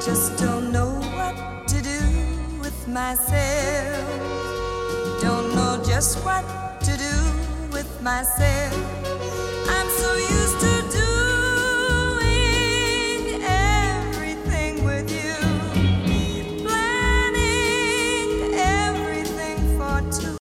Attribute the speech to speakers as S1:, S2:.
S1: just don't know what to do with myself. Don't know just what to do with myself. I'm so used to